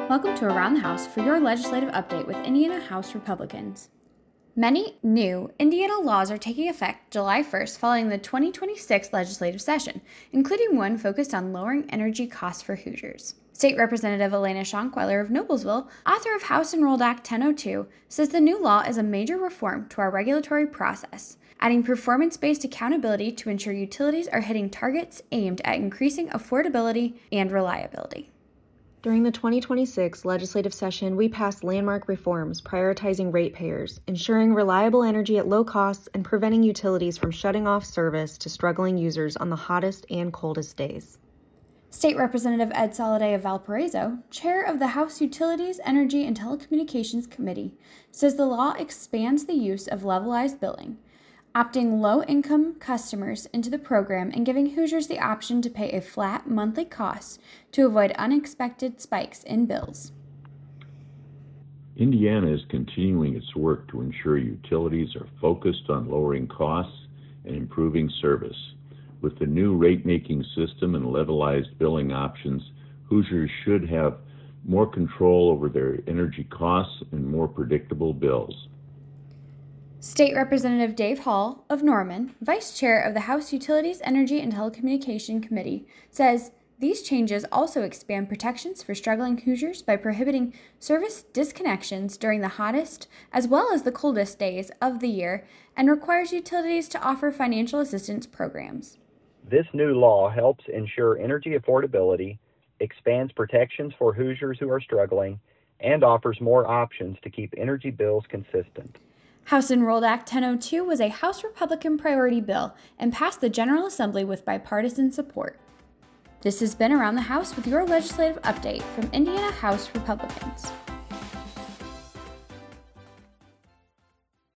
Welcome to Around the House for your legislative update with Indiana House Republicans. Many new Indiana laws are taking effect July 1st following the 2026 legislative session, including one focused on lowering energy costs for Hoosiers. State Representative Elena Schonkweiler of Noblesville, author of House Enrolled Act 1002, says the new law is a major reform to our regulatory process, adding performance-based accountability to ensure utilities are hitting targets aimed at increasing affordability and reliability. During the 2026 legislative session, we passed landmark reforms prioritizing ratepayers, ensuring reliable energy at low costs, and preventing utilities from shutting off service to struggling users on the hottest and coldest days. State Representative Ed Soliday of Valparaiso, chair of the House Utilities, Energy, and Telecommunications Committee, says the law expands the use of levelized billing, opting low-income customers into the program and giving Hoosiers the option to pay a flat monthly cost to avoid unexpected spikes in bills. Indiana is continuing its work to ensure utilities are focused on lowering costs and improving service. With the new rate-making system and levelized billing options, Hoosiers should have more control over their energy costs and more predictable bills. State Representative Dave Hall of Norman, Vice Chair of the House Utilities, Energy, and Telecommunication Committee, says these changes also expand protections for struggling Hoosiers by prohibiting service disconnections during the hottest as well as the coldest days of the year and requires utilities to offer financial assistance programs. This new law helps ensure energy affordability, expands protections for Hoosiers who are struggling, and offers more options to keep energy bills consistent. House Enrolled Act 1002 was a House Republican priority bill and passed the General Assembly with bipartisan support. This has been Around the House with your legislative update from Indiana House Republicans.